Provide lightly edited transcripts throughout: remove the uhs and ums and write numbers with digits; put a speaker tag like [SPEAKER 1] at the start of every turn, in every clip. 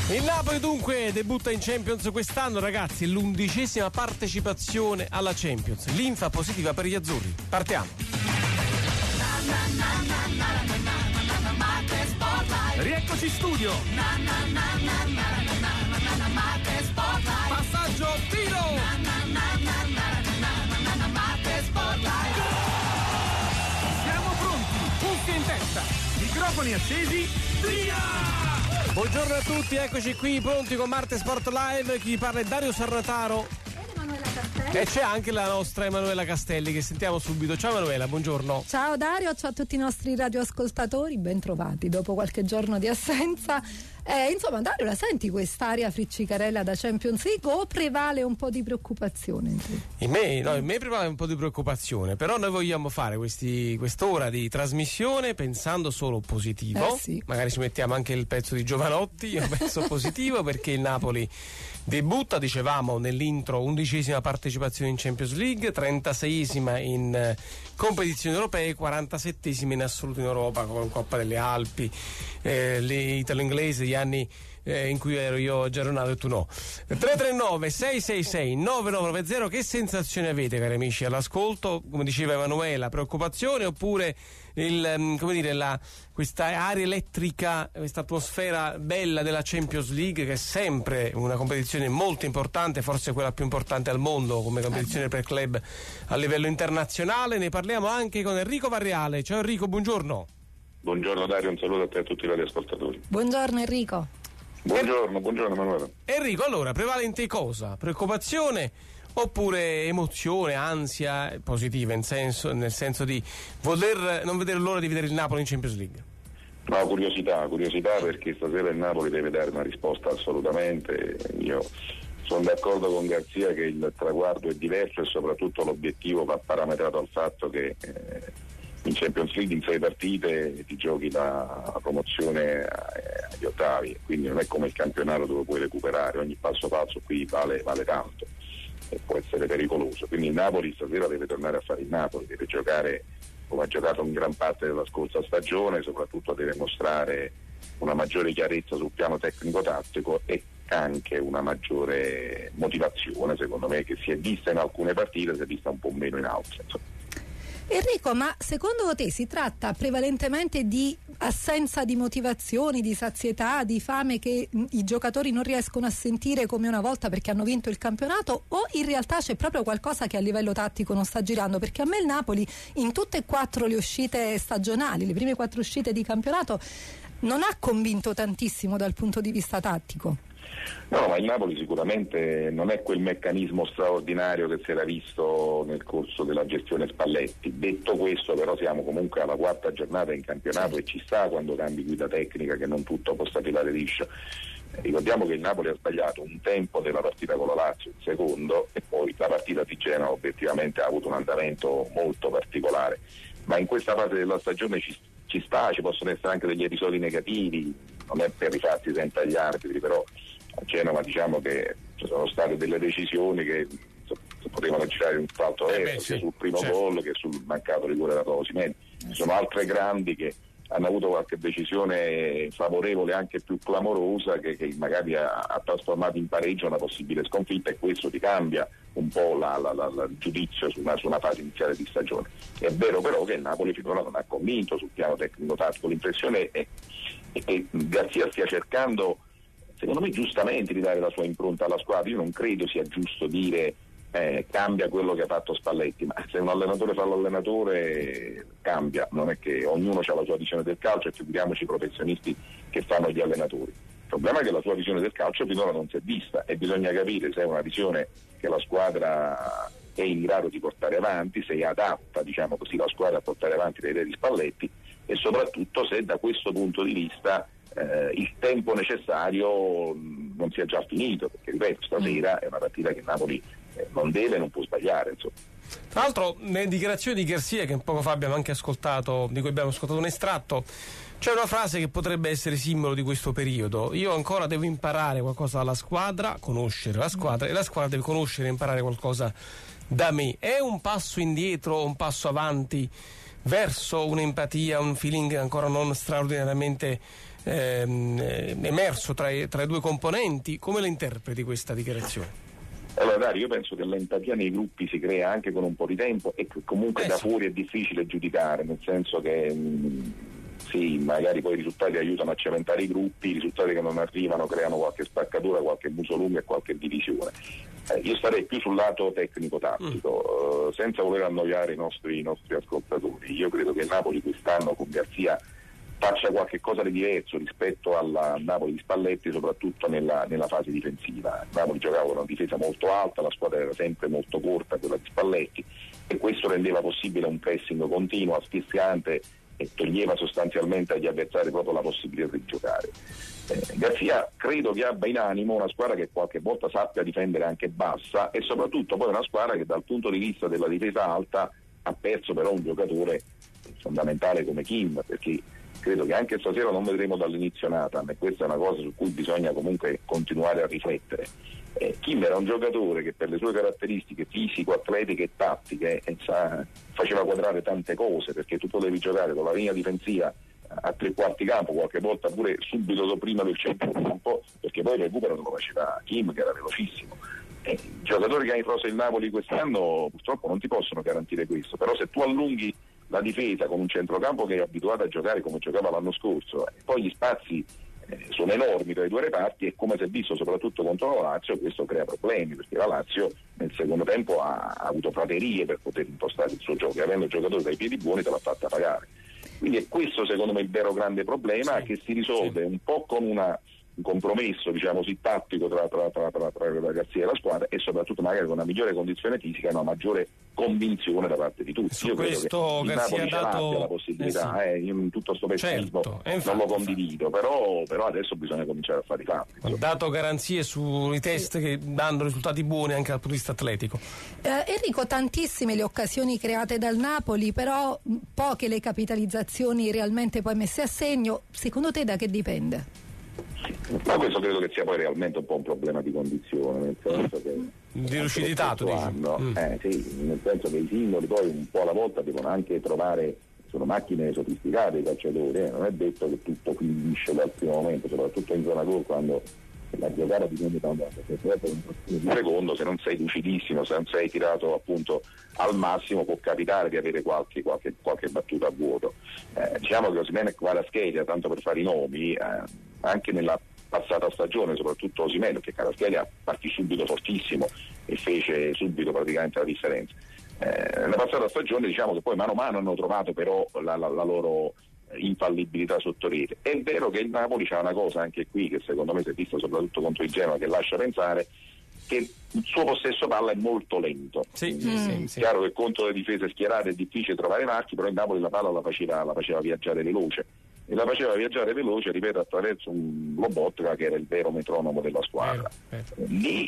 [SPEAKER 1] Il Napoli dunque debutta in Champions quest'anno, ragazzi, è l'11ª partecipazione alla Champions. Linfa positiva per gli azzurri. Partiamo. Rieccoci in studio. Passaggio, tiro. Siamo pronti, cuffie in testa, microfoni accesi, via! Buongiorno a tutti, eccoci qui pronti con Marte Sport Live. Chi parla è Dario Sarnataro e c'è anche la nostra Emanuela Castelli che sentiamo subito. Ciao Emanuela, buongiorno.
[SPEAKER 2] Ciao Dario, ciao a tutti i nostri radioascoltatori, ben trovati dopo qualche giorno di assenza. Insomma Dario, la senti quest'aria friccicarella da Champions League o prevale un po' di preoccupazione?
[SPEAKER 1] In me prevale un po' di preoccupazione, però noi vogliamo fare quest'ora di trasmissione pensando solo positivo.
[SPEAKER 2] Sì.
[SPEAKER 1] Magari ci mettiamo anche il pezzo di Giovanotti, io penso positivo perché il Napoli debutta, dicevamo nell'intro, 11ª partecipazione in Champions League, 36ª in competizioni europee, 47ª in assoluto in Europa con Coppa delle Alpi, l'italo-inglese, gli anni in cui ero io aggiornato e tu no. 339 666 9990. Che sensazioni avete, cari amici, all'ascolto? Come diceva Emanuela, preoccupazione oppure questa aria elettrica, questa atmosfera bella della Champions League, che è sempre una competizione molto importante, forse quella più importante al mondo come competizione per club a livello internazionale. Ne parliamo anche con Enrico Varriale. Ciao Enrico, buongiorno.
[SPEAKER 3] Buongiorno Dario, un saluto a te e a tutti i radioascoltatori.
[SPEAKER 2] Buongiorno Enrico.
[SPEAKER 3] Buongiorno Emanuele.
[SPEAKER 1] Enrico, allora, prevale in te cosa? Preoccupazione oppure emozione, ansia positiva, nel senso di non vedere l'ora di vedere il Napoli in Champions League?
[SPEAKER 3] No, curiosità perché stasera il Napoli deve dare una risposta assolutamente. Io sono d'accordo con Garzia che il traguardo è diverso e soprattutto l'obiettivo va parametrato al fatto che in Champions League in 6 partite ti giochi la promozione agli ottavi, quindi non è come il campionato dove puoi recuperare, ogni passo qui vale tanto e può essere pericoloso, quindi il Napoli stasera deve tornare a fare il Napoli, deve giocare come ha giocato in gran parte della scorsa stagione, soprattutto deve mostrare una maggiore chiarezza sul piano tecnico-tattico e anche una maggiore motivazione, secondo me, che si è vista in alcune partite, si è vista un po' meno in altre, insomma.
[SPEAKER 2] Enrico, ma secondo te si tratta prevalentemente di assenza di motivazioni, di sazietà, di fame che i giocatori non riescono a sentire come una volta perché hanno vinto il campionato, o in realtà c'è proprio qualcosa che a livello tattico non sta girando? Perché a me il Napoli in tutte e 4 le uscite stagionali, le prime 4 uscite di campionato, non ha convinto tantissimo dal punto di vista tattico.
[SPEAKER 3] No, ma il Napoli sicuramente non è quel meccanismo straordinario che si era visto nel corso della gestione Spalletti. Detto questo, però, siamo comunque alla 4ª giornata in campionato e ci sta quando cambi guida tecnica che non tutto può stabilare liscio. Ricordiamo che il Napoli ha sbagliato un tempo della partita con la Lazio, il secondo, e poi la partita di Genova obiettivamente ha avuto un andamento molto particolare, ma in questa fase della stagione ci possono essere anche degli episodi negativi, non è per rifarsi sempre agli arbitri, però a Genova diciamo che ci sono state delle decisioni che potevano girare un falto sia sul primo gol che sul mancato rigore da Osimhen. Ci sono altre grandi che hanno avuto qualche decisione favorevole anche più clamorosa che magari ha trasformato in pareggio una possibile sconfitta, e questo ti cambia un po' il giudizio su una fase iniziale di stagione. È vero però che il Napoli finora non ha convinto sul piano tecnico-tattico. L'impressione è che Garzia stia cercando, secondo me giustamente, di dare la sua impronta alla squadra. Io non credo sia giusto dire cambia quello che ha fatto Spalletti, ma se un allenatore fa l'allenatore cambia, non è che ognuno ha la sua visione del calcio, e figuriamoci i professionisti che fanno gli allenatori. Il problema è che la sua visione del calcio finora non si è vista e bisogna capire se è una visione che la squadra è in grado di portare avanti, se è adatta, diciamo così, la squadra a portare avanti le idee di Spalletti, e soprattutto se da questo punto di vista il tempo necessario non sia già finito, perché ripeto, stasera è una partita che Napoli non deve e non può sbagliare, insomma.
[SPEAKER 1] Tra l'altro nelle dichiarazioni di Garzia, che poco fa abbiamo anche ascoltato, di cui abbiamo ascoltato un estratto, c'è una frase che potrebbe essere simbolo di questo periodo: io ancora devo imparare qualcosa dalla squadra, conoscere la squadra, e la squadra deve conoscere e imparare qualcosa da me. È un passo indietro o un passo avanti verso un'empatia, un feeling ancora non straordinariamente emerso tra i due componenti. Come la interpreti questa dichiarazione?
[SPEAKER 3] Allora Dario, io penso che l'empatia nei gruppi si crea anche con un po' di tempo e che comunque da fuori è difficile giudicare, nel senso che sì, magari poi i risultati aiutano a cementare i gruppi, i risultati che non arrivano creano qualche spaccatura, qualche muso lungo e qualche divisione. Io starei più sul lato tecnico-tattico, senza voler annoiare i nostri ascoltatori. Io credo che il Napoli quest'anno con Garzia faccia qualche cosa di diverso rispetto alla Napoli di Spalletti, soprattutto nella fase difensiva. Il Napoli giocava con una difesa molto alta, la squadra era sempre molto corta, quella di Spalletti, e questo rendeva possibile un pressing continuo, asfissiante, e toglieva sostanzialmente agli avversari proprio la possibilità di giocare. Garzia credo che abbia in animo una squadra che qualche volta sappia difendere anche bassa, e soprattutto poi una squadra che dal punto di vista della difesa alta ha perso però un giocatore fondamentale come Kim, perché credo che anche stasera non vedremo dall'inizio Nathan, e questa è una cosa su cui bisogna comunque continuare a riflettere. Kim era un giocatore che per le sue caratteristiche fisico-atletiche e tattiche faceva quadrare tante cose, perché tu potevi giocare con la linea difensiva a 3/4 campo, qualche volta pure subito prima del centro campo, perché poi il recupero lo faceva Kim, che era velocissimo. I giocatori che ha in rosa il Napoli quest'anno purtroppo non ti possono garantire questo, però se tu allunghi la difesa con un centrocampo che è abituato a giocare come giocava l'anno scorso, e poi gli spazi sono enormi tra i due reparti, e come si è visto soprattutto contro la Lazio questo crea problemi, perché la Lazio nel secondo tempo ha avuto praterie per poter impostare il suo gioco, e avendo giocatori dai piedi buoni te l'ha fatta pagare. Quindi è questo secondo me il vero grande problema, che si risolve un po' con un compromesso, diciamo così, tattico tra la Garzia e la squadra, e soprattutto magari con una migliore condizione fisica e una maggiore convinzione da parte di tutti. Io credo che il Napoli ce l'abbia la possibilità, io in tutto questo pessimismo non lo condivido, però adesso bisogna cominciare a fare i fatti.
[SPEAKER 1] Ho dato garanzie sui test che danno risultati buoni anche dal punto di vista atletico.
[SPEAKER 2] Enrico, tantissime le occasioni create dal Napoli, però poche le capitalizzazioni realmente poi messe a segno. Secondo te da che dipende?
[SPEAKER 3] Ma questo credo che sia poi realmente un po' un problema di condizione, nel senso che
[SPEAKER 1] di lucidità, tu dici?
[SPEAKER 3] Sì, nel senso che i singoli poi un po' alla volta devono anche trovare, sono macchine sofisticate i calciatori, non è detto che tutto finisce dal primo momento, soprattutto in zona gol, quando la giocata dipende da un secondo, se non sei lucidissimo, se non sei tirato appunto al massimo, può capitare di avere qualche battuta a vuoto. Diciamo che Osimhen e Kvaratskhelia, tanto per fare i nomi, anche nella passata stagione, soprattutto Osimhen, perché Kvaratskhelia partì subito fortissimo e fece subito praticamente la differenza. Nella passata stagione diciamo che poi mano a mano hanno trovato però la loro infallibilità sotto rete. È vero che il Napoli c'ha una cosa anche qui che secondo me si è visto soprattutto contro il Genoa, che lascia pensare che il suo possesso palla è molto lento.
[SPEAKER 1] Sì.
[SPEAKER 3] Chiaro che contro le difese schierate è difficile trovare marchi, però il Napoli la palla la faceva viaggiare veloce, e la faceva viaggiare veloce, ripeto, attraverso un Lobotka che era il vero metronomo della squadra. Lì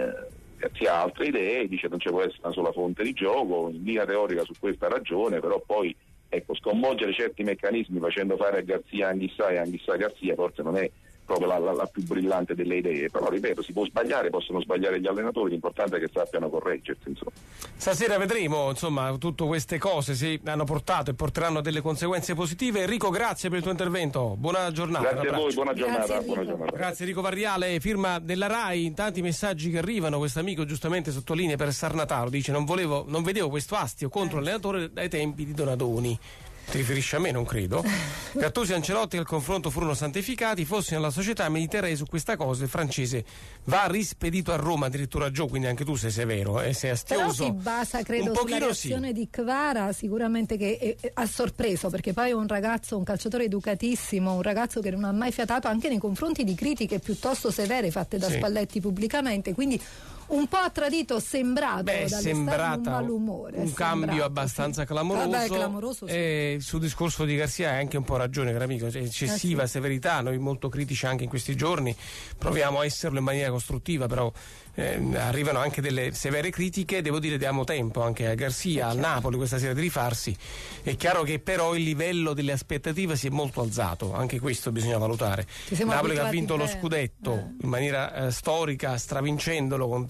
[SPEAKER 3] si ha altre idee, dice non ci può essere una sola fonte di gioco, in linea teorica su questa ragione, però poi sconvolgere certi meccanismi facendo fare a Garzia Anghissà e Anghissà Garzia forse non è proprio la più brillante delle idee, però ripeto, si può sbagliare, possono sbagliare gli allenatori, l'importante è che sappiano correggersi, insomma.
[SPEAKER 1] Stasera vedremo, insomma, tutte queste cose se hanno portato e porteranno delle conseguenze positive. Enrico, grazie per il tuo intervento, buona giornata.
[SPEAKER 3] Grazie a voi, buona giornata.
[SPEAKER 1] Grazie Enrico Varriale, firma della RAI. Tanti messaggi che arrivano, questo amico giustamente sottolinea per Sarnataro, dice non vedevo questo astio contro l'allenatore dai tempi di Donadoni. Ti riferisci a me? Non credo. Gattuso e Ancelotti al confronto furono santificati, fossi nella società mediterrei su questa cosa, il francese va rispedito a Roma, addirittura Gio, quindi anche tu sei severo, sei astioso.
[SPEAKER 2] Però si basa, credo, sulla reazione di Kvara, sicuramente che ha sorpreso, perché poi è un ragazzo, un calciatore educatissimo, un ragazzo che non ha mai fiatato anche nei confronti di critiche piuttosto severe fatte da Spalletti pubblicamente, quindi un po' ha tradito, sembrato un malumore.
[SPEAKER 1] Un cambio abbastanza clamoroso. Sul discorso di Garzia hai anche un po' ragione, caro amico, eccessiva severità, noi molto critici anche in questi giorni, proviamo a esserlo in maniera costruttiva, però arrivano anche delle severe critiche, devo dire diamo tempo anche a Garzia, al Napoli questa sera di rifarsi. È chiaro che però il livello delle aspettative si è molto alzato, anche questo bisogna valutare. Napoli che ha vinto lo scudetto in maniera storica, stravincendolo con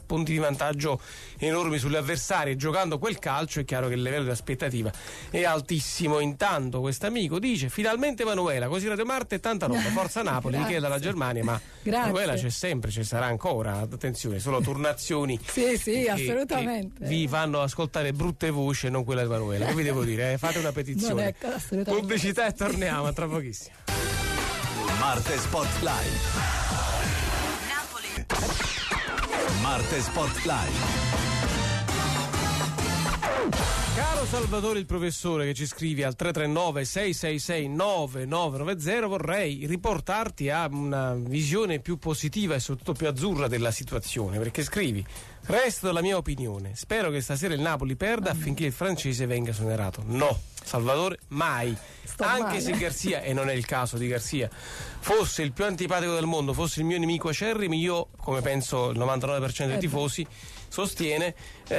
[SPEAKER 1] punti di vantaggio enormi sulle avversarie. Giocando quel calcio è chiaro che il livello di aspettativa è altissimo. Intanto quest'amico dice: finalmente Manuela, così Radio Marte e tanta roba, forza Napoli, Michele dalla Germania. Ma Manuela c'è sempre, ci sarà ancora, attenzione, solo turnazioni
[SPEAKER 2] sì, assolutamente,
[SPEAKER 1] che vi fanno ascoltare brutte voci e non quella di Manuela. Che vi devo dire? Fate una petizione. Pubblicità e torniamo tra pochissimo.
[SPEAKER 4] Marte Spotlight. Napoli. Marte Spotlight.
[SPEAKER 1] Caro Salvatore il professore che ci scrivi al 339 666 9990, vorrei riportarti a una visione più positiva e soprattutto più azzurra della situazione, perché scrivi: resto della mia opinione, spero che stasera il Napoli perda affinché il francese venga esonerato. No, Salvatore, mai. Anche se Garcia, e non è il caso di Garcia, fosse il più antipatico del mondo, fosse il mio nemico acerrimo, io, come penso il 99% dei tifosi sostiene,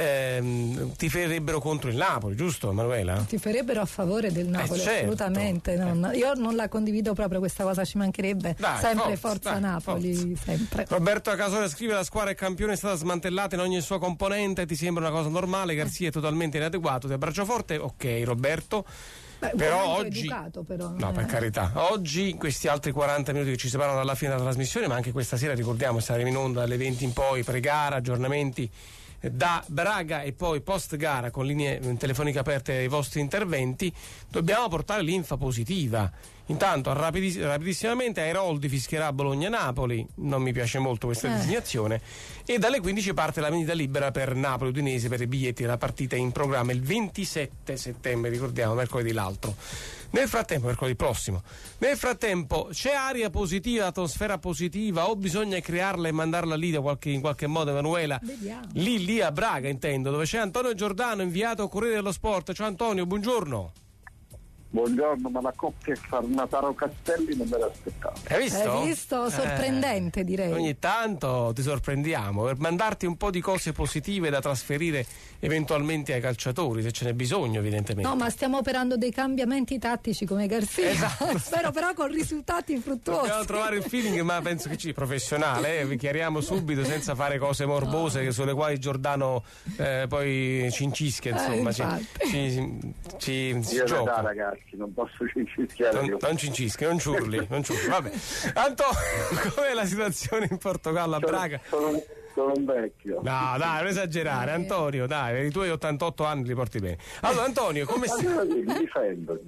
[SPEAKER 1] tiferebbero contro il Napoli, giusto Manuela?
[SPEAKER 2] Tiferebbero a favore del Napoli,
[SPEAKER 1] certo.
[SPEAKER 2] assolutamente. Io non la condivido proprio questa cosa, ci mancherebbe. Sempre forza Napoli,
[SPEAKER 1] forza.
[SPEAKER 2] Sempre.
[SPEAKER 1] Roberto Acasole scrive: la squadra campione è stata smantellata in ogni sua componente, ti sembra una cosa normale? Garcia è totalmente inadeguato, ti abbraccio forte. Ok Roberto. Però oggi,
[SPEAKER 2] educato, però,
[SPEAKER 1] no, per carità, oggi questi altri 40 minuti che ci separano dalla fine della trasmissione, ma anche questa sera, ricordiamo, saremo in onda alle 20 in poi, pre-gara, aggiornamenti da Braga e poi post gara con linee telefoniche aperte ai vostri interventi. Dobbiamo portare l'infa positiva. Intanto rapidissimamente Airoldi fischierà Bologna-Napoli, non mi piace molto questa designazione, e dalle 15 parte la vendita libera per Napoli Udinese per i biglietti della partita in programma il 27 settembre, ricordiamo, mercoledì l'altro. Mercoledì prossimo. Nel frattempo c'è aria positiva, atmosfera positiva, o bisogna crearla e mandarla lì in qualche modo, Emanuela?
[SPEAKER 2] Vediamo.
[SPEAKER 1] Lì a Braga, intendo, dove c'è Antonio Giordano, inviato a Corriere dello Sport. Ciao Antonio, buongiorno.
[SPEAKER 5] Buongiorno, ma la coppia Farnataro Castelli non me l'aspettavo.
[SPEAKER 1] Hai visto?
[SPEAKER 2] Sorprendente, direi.
[SPEAKER 1] Ogni tanto ti sorprendiamo per mandarti un po' di cose positive da trasferire eventualmente ai calciatori, se ce n'è bisogno, evidentemente.
[SPEAKER 2] No, ma stiamo operando dei cambiamenti tattici come Garcia.
[SPEAKER 1] Esatto.
[SPEAKER 2] Spero però con risultati fruttuosi.
[SPEAKER 1] Dobbiamo trovare il feeling, ma penso che professionale, vi chiariamo subito senza fare cose morbose sulle quali Giordano poi ci incischia, insomma, ci
[SPEAKER 5] io
[SPEAKER 1] gioca.
[SPEAKER 5] Da, ragazzi, non posso cincischiare.
[SPEAKER 1] Non cincischi, non ciurli. Vabbè. Antonio, com'è la situazione in Portogallo, a Braga?
[SPEAKER 5] Sono un vecchio.
[SPEAKER 1] No, dai, non esagerare, Antonio, dai, i tuoi 88 anni li porti bene. Allora, Antonio, come
[SPEAKER 5] mi difendo.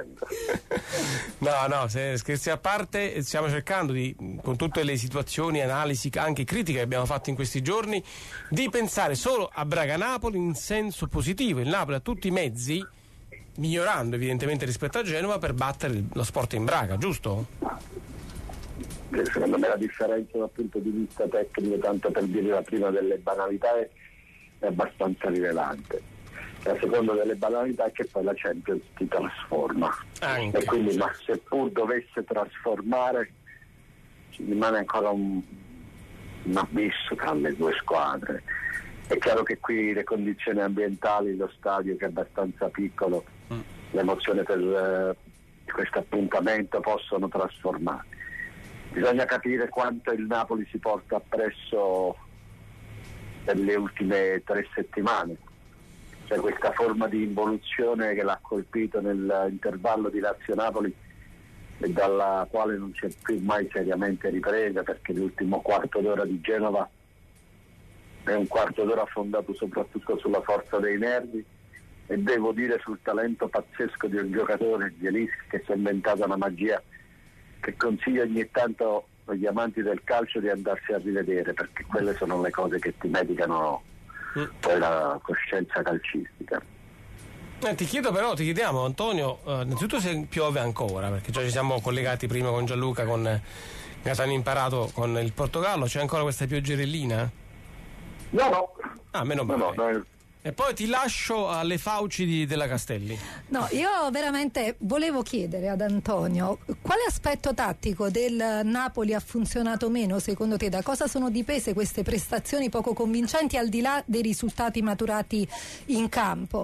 [SPEAKER 1] No, se scherzi a parte, stiamo cercando con tutte le situazioni, analisi, anche critiche che abbiamo fatto in questi giorni, di pensare solo a Braga-Napoli in senso positivo. Il Napoli ha tutti i mezzi, migliorando evidentemente rispetto a Genova, per battere lo Sport in Braga, giusto?
[SPEAKER 5] Secondo me la differenza dal punto di vista tecnico, tanto per dire la prima delle banalità, è abbastanza rilevante. La seconda delle banalità è che poi la Champions ti trasforma.
[SPEAKER 1] Anche,
[SPEAKER 5] e quindi, ma seppur dovesse trasformare, ci rimane ancora un abisso tra le due squadre. È chiaro che qui le condizioni ambientali, lo stadio che è abbastanza piccolo, l'emozione per questo appuntamento possono trasformare. Bisogna capire quanto il Napoli si porta appresso per le ultime 3 settimane. Cioè questa forma di involuzione che l'ha colpito nell'intervallo di Lazio-Napoli e dalla quale non c'è più mai seriamente ripresa, perché l'ultimo quarto d'ora di Genova è un quarto d'ora fondato soprattutto sulla forza dei nervi e devo dire sul talento pazzesco di un giocatore, Zielinski, che si è inventato una magia che consiglio ogni tanto agli amanti del calcio di andarsi a rivedere, perché quelle sono le cose che ti medicano poi la coscienza calcistica.
[SPEAKER 1] Ti chiediamo Antonio, innanzitutto se piove ancora, perché già ci siamo collegati prima con Gianluca, con Gaetano Imparato, con il Portogallo. C'è ancora questa pioggerellina?
[SPEAKER 5] No.
[SPEAKER 1] Meno male.
[SPEAKER 5] No.
[SPEAKER 1] E poi ti lascio alle fauci della Castelli.
[SPEAKER 2] No, io veramente volevo chiedere ad Antonio quale aspetto tattico del Napoli ha funzionato meno secondo te? Da cosa sono dipese queste prestazioni poco convincenti, al di là dei risultati maturati in campo?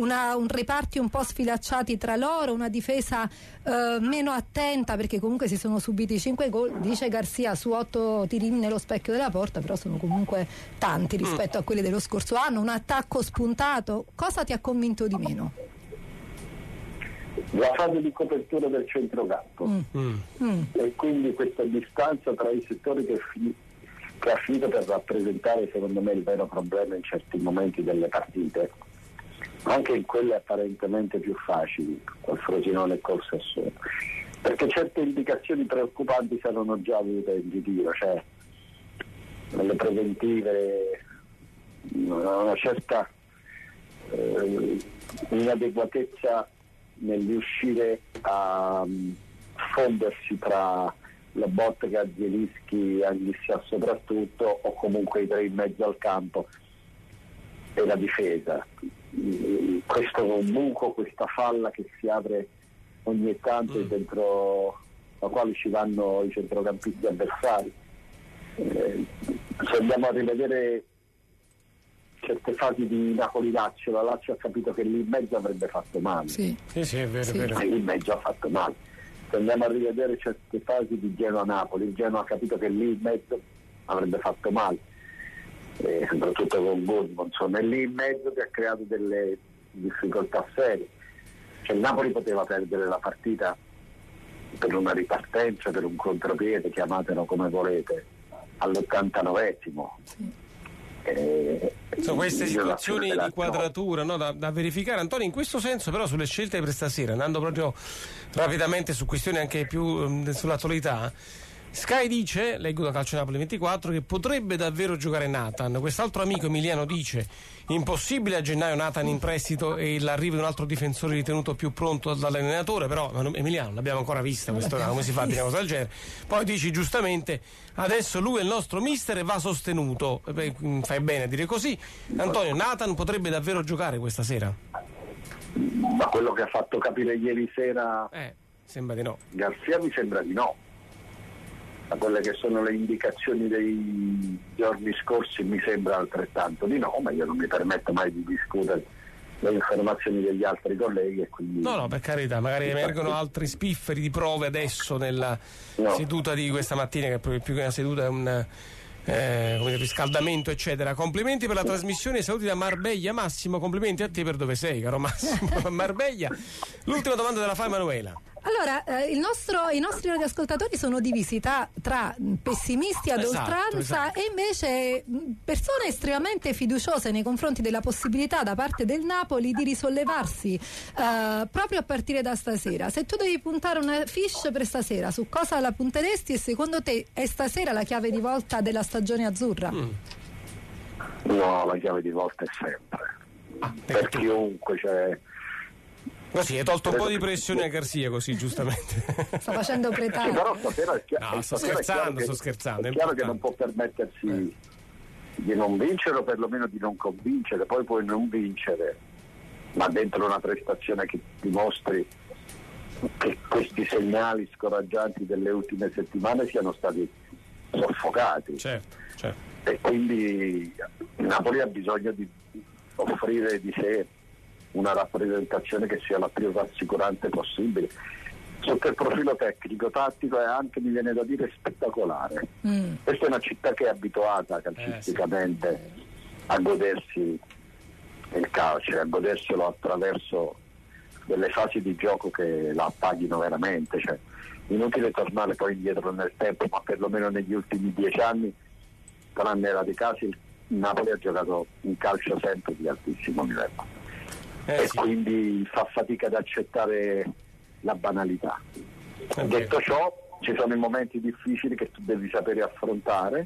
[SPEAKER 2] un reparti un po' sfilacciati tra loro, una difesa meno attenta, perché comunque si sono subiti 5 gol, dice Garcia, su 8 tirini nello specchio della porta, però sono comunque tanti rispetto a quelli dello scorso anno, un attacco spuntato. Cosa ti ha convinto di meno?
[SPEAKER 5] La fase di copertura del centrocampo e quindi questa distanza tra i settori che ha finito per rappresentare secondo me il vero problema in certi momenti delle partite, anche in quelle apparentemente più facili, col Frosinone e col Sassuolo, perché certe indicazioni preoccupanti si erano già avute in ritiro, cioè nelle preventive una certa inadeguatezza nel riuscire a fondersi tra Lobotka, Zielinski, Anghissà soprattutto, o comunque i tre in mezzo al campo e la difesa. Questo buco, questa falla che si apre ogni tanto dentro la quale ci vanno i centrocampisti avversari. Se andiamo a rivedere certe fasi di Napoli-Lazio, la Lazio ha capito che lì in mezzo avrebbe fatto male.
[SPEAKER 1] Sì, è vero, è vero.
[SPEAKER 5] E lì in mezzo ha fatto male. Se andiamo a rivedere certe fasi di Genoa-Napoli, il Genoa ha capito che lì in mezzo avrebbe fatto male, soprattutto con Gudmundsson, e lì in mezzo che ha creato delle difficoltà serie. Cioè il Napoli poteva perdere la partita per una ripartenza, per un contropiede, chiamatelo come volete, all'89esimo.
[SPEAKER 2] Sì.
[SPEAKER 1] Sono queste situazioni di quadratura, no, da verificare, Antonio. In questo senso però sulle scelte per stasera, andando proprio rapidamente su questioni anche più sull'attualità, Sky dice, leggo da Calcio Napoli 24, che potrebbe davvero giocare Nathan. Quest'altro amico Emiliano dice impossibile a gennaio Nathan in prestito e l'arrivo di un altro difensore ritenuto più pronto dall'allenatore, però Emiliano l'abbiamo ancora vista quest'ora, come si fa a dire una cosa del genere. Poi dici giustamente adesso lui è il nostro mister e va sostenuto. Fai bene a dire così. Antonio, Nathan potrebbe davvero giocare questa sera?
[SPEAKER 5] Ma quello che ha fatto capire ieri sera
[SPEAKER 1] sembra di no.
[SPEAKER 5] Garcia mi sembra di no. Da quelle che sono le indicazioni dei giorni scorsi mi sembra altrettanto di no, ma io non mi permetto mai di discutere le informazioni degli altri colleghi e quindi...
[SPEAKER 1] No, per carità, magari emergono altri spifferi di prove adesso nella seduta di questa mattina, che più che una seduta è un riscaldamento eccetera. Complimenti per la trasmissione e saluti da Marbella. Massimo, complimenti a te per dove sei, caro Massimo. Marbella. L'ultima domanda te la fa Emanuela.
[SPEAKER 2] Allora, i nostri radioascoltatori sono divisi tra pessimisti ad oltranza e invece persone estremamente fiduciose nei confronti della possibilità da parte del Napoli di risollevarsi proprio a partire da stasera. Se tu devi puntare una fiche per stasera, su cosa la punteresti e secondo te è stasera la chiave di volta della stagione azzurra?
[SPEAKER 5] No, la chiave di volta è sempre. Per chiunque, cioè...
[SPEAKER 1] Così hai tolto un po' di pressione a Garcia, così giustamente.
[SPEAKER 2] Sta facendo pretare.
[SPEAKER 5] Sì, però stasera
[SPEAKER 1] sto scherzando.
[SPEAKER 5] È chiaro che non può permettersi di non vincere o perlomeno di non convincere, poi puoi non vincere, ma dentro una prestazione che dimostri che questi segnali scoraggianti delle ultime settimane siano stati soffocati.
[SPEAKER 1] Certo.
[SPEAKER 5] E quindi il Napoli ha bisogno di offrire di sé una rappresentazione che sia la più rassicurante possibile. Sotto il profilo tecnico-tattico è anche, mi viene da dire, spettacolare. Questa è una città che è abituata calcisticamente a godersi il calcio, a goderselo attraverso delle fasi di gioco che la appaghino veramente. Cioè, inutile tornare poi indietro nel tempo, ma perlomeno negli ultimi 10 anni, tranne rari casi, il Napoli ha giocato un calcio sempre di altissimo livello. Quindi fa fatica ad accettare la banalità. Detto ciò, ci sono i momenti difficili che tu devi sapere affrontare,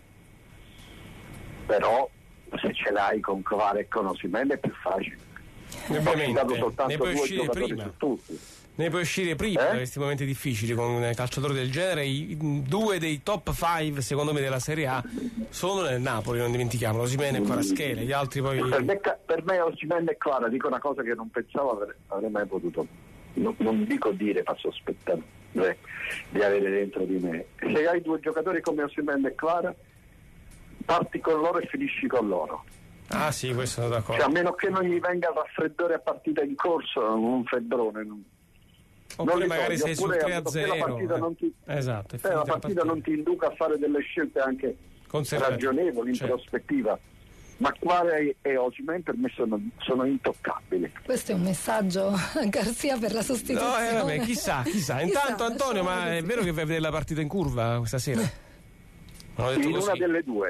[SPEAKER 5] però se ce l'hai con Kvara e con Osimhen è più facile.
[SPEAKER 1] Ovviamente,
[SPEAKER 5] ne puoi uscire prima.
[SPEAKER 1] Ne puoi uscire prima da questi momenti difficili con calciatori del genere. I due dei top 5 secondo me della Serie A sono nel Napoli, non dimentichiamolo, Osimhen e Kvaratskhelia. Gli altri poi
[SPEAKER 5] per me Osimhen e Kvara, dico una cosa che non pensavo avrei mai potuto, non dico dire, ma sospettare di avere dentro di me. Se hai due giocatori come Osimhen e Kvara, parti con loro e finisci con loro.
[SPEAKER 1] Ah sì, questo sono d'accordo.
[SPEAKER 5] Cioè, a meno che non gli venga il raffreddore a partita in corso, un freddone.
[SPEAKER 1] Oppure magari sei sul
[SPEAKER 5] 3-0. La partita non ti,
[SPEAKER 1] esatto,
[SPEAKER 5] la partita non ti induca a fare delle scelte anche ragionevoli in prospettiva. Ma Quare e Osimhen per me sono intoccabili.
[SPEAKER 2] Questo è un messaggio a Garzia per la sostituzione.
[SPEAKER 1] No, vabbè, chissà. Intanto Antonio, ma è vero che vai a vedere la partita in curva questa sera?
[SPEAKER 5] In una delle due.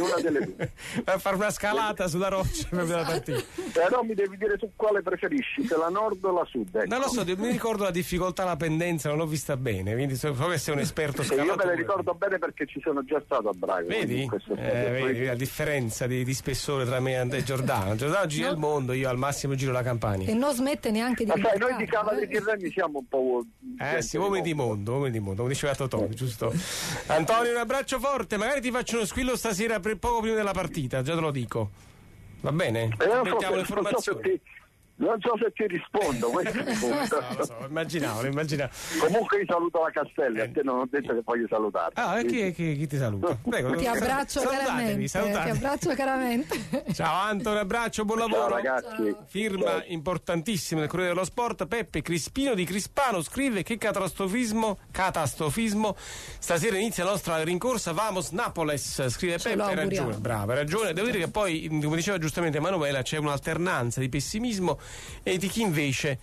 [SPEAKER 1] A fare una scalata sulla roccia per vedere la partita.
[SPEAKER 5] Però mi devi dire su quale preferisci, se la nord o la sud. Ecco.
[SPEAKER 1] Non lo so, mi ricordo la difficoltà, la pendenza, non l'ho vista bene, quindi so che sei un esperto scalatore.
[SPEAKER 5] Io me le ricordo bene perché ci sono già stato a Braga.
[SPEAKER 1] Vedi la differenza di spessore tra me e Giordano. Giordano gira il mondo, io al massimo giro la Campania.
[SPEAKER 2] E non smette neanche di
[SPEAKER 5] sai, noi di Cavalli di Remi siamo un po'...
[SPEAKER 1] sì, uomini di mondo, come diceva Totò, giusto? Antonio, un abbraccio forte. Magari ti faccio uno squillo stasera poco prima della partita, già te lo dico. Va bene? Mettiamo le informazioni.
[SPEAKER 5] Non so se ti rispondo, questo
[SPEAKER 1] lo so, immaginavo.
[SPEAKER 5] Comunque io saluto la Castelli, a te non ho detto che voglio salutare.
[SPEAKER 1] Ah, chi ti saluta? Prego,
[SPEAKER 2] ti abbraccio caramente.
[SPEAKER 1] Ciao Anto, un abbraccio, buon lavoro.
[SPEAKER 5] Ciao ragazzi.
[SPEAKER 1] Firma importantissima del Corriere dello Sport, Peppe Crispino di Crispano scrive: che catastrofismo, stasera inizia la nostra rincorsa, vamos Napoles, scrive Peppe, hai ragione, bravo, hai ragione. Devo dire che poi, come diceva giustamente Emanuela, c'è un'alternanza di pessimismo e di chi invece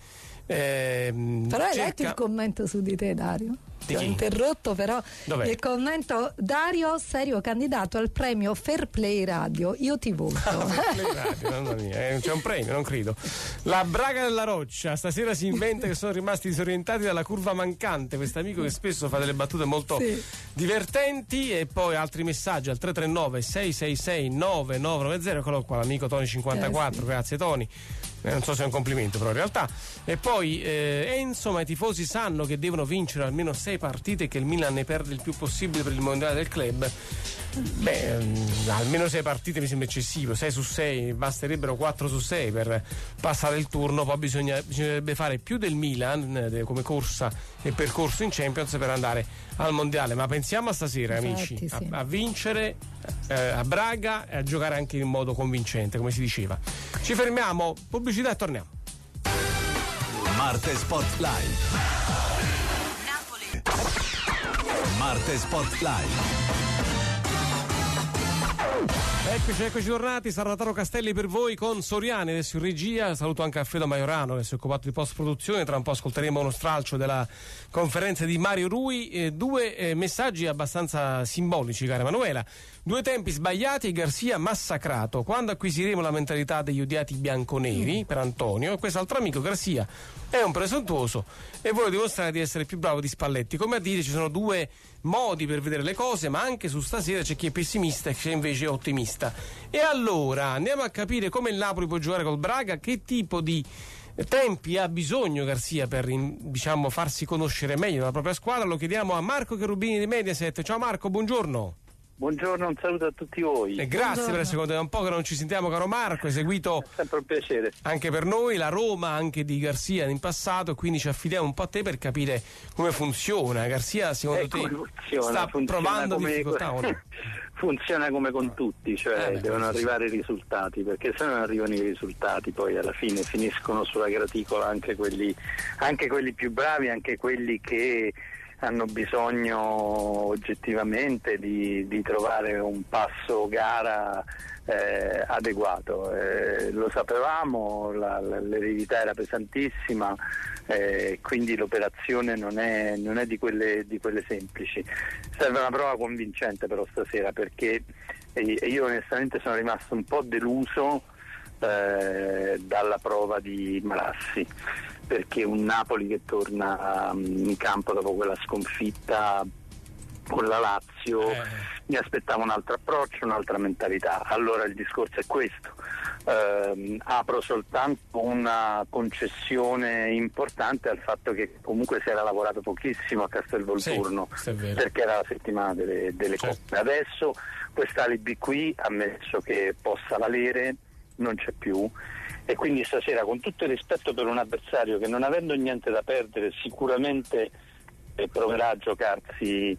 [SPEAKER 2] però hai letto il commento su di te, Dario? Ti ho interrotto, però.
[SPEAKER 1] Dov'è?
[SPEAKER 2] Il commento: Dario, serio candidato al premio Fair Play Radio, io ti voto.
[SPEAKER 1] Fair Play Radio, mamma mia, c'è un premio, non credo. La Braga della Roccia stasera si inventa che sono rimasti disorientati dalla curva mancante, questo amico che spesso fa delle battute molto divertenti. E poi altri messaggi al 339 666 9990, eccolo qua l'amico Tony 54, grazie Tony. Non so se è un complimento, però in realtà. E poi Enzo, ma i tifosi sanno che devono vincere almeno 6 partite e che il Milan ne perde il più possibile per il mondiale del club. Almeno 6 partite mi sembra eccessivo, 6 su 6, basterebbero 4 su 6 per passare il turno. Poi bisognerebbe fare più del Milan come corsa e percorso in Champions per andare al mondiale. Ma pensiamo a stasera, amici, a vincere a Braga e a giocare anche in modo convincente, come si diceva. Ci fermiamo, pubblicità e torniamo.
[SPEAKER 4] Marte Spotlight. Marte Spotlight.
[SPEAKER 1] Eccoci tornati, Sarnataro Castelli per voi con Soriani adesso in regia. Saluto anche Alfredo Maiorano che si è occupato di post produzione. Tra un po' ascolteremo uno stralcio della conferenza di Mario Rui. Due messaggi abbastanza simbolici, cara Emanuela. 2 tempi sbagliati e Garzia massacrato. Quando acquisiremo la mentalità degli odiati bianconeri, per Antonio, quest'altro amico Garzia è un presuntuoso e vuole dimostrare di essere più bravo di Spalletti. Come a dire, ci sono 2 modi per vedere le cose, ma anche su stasera c'è chi è pessimista e chi invece è ottimista. E allora andiamo a capire come il Napoli può giocare col Braga, che tipo di tempi ha bisogno Garzia per farsi conoscere meglio la propria squadra. Lo chiediamo a Marco Cherubini di Mediaset. Ciao Marco, buongiorno.
[SPEAKER 6] Buongiorno, un saluto a tutti voi.
[SPEAKER 1] E grazie per essere con te. Da un po' che non ci sentiamo, caro Marco. Hai seguito
[SPEAKER 6] è sempre un piacere
[SPEAKER 1] anche per noi la Roma anche di Garzia in passato, quindi ci affidiamo un po' a te per capire come funziona. Garzia, secondo te sta provando difficoltà o no?
[SPEAKER 6] Funziona come con tutti, cioè devono arrivare i risultati, perché se non arrivano i risultati poi alla fine finiscono sulla graticola anche quelli più bravi, anche quelli che hanno bisogno oggettivamente di trovare un passo gara adeguato. Lo sapevamo, l'eredità era pesantissima, quindi l'operazione non è di quelle semplici. Serve una prova convincente però stasera, perché io onestamente sono rimasto un po' deluso dalla prova di Marassi, perché un Napoli che torna in campo dopo quella sconfitta con la Lazio mi aspettavo un altro approccio, un'altra mentalità. Allora il discorso è questo: apro soltanto una concessione importante al fatto che comunque si era lavorato pochissimo a Castelvolturno, perché era la settimana delle coppe. Adesso quest'alibi qui, ammesso che possa valere, non c'è più, e quindi stasera, con tutto il rispetto per un avversario che, non avendo niente da perdere, sicuramente proverà a giocarsi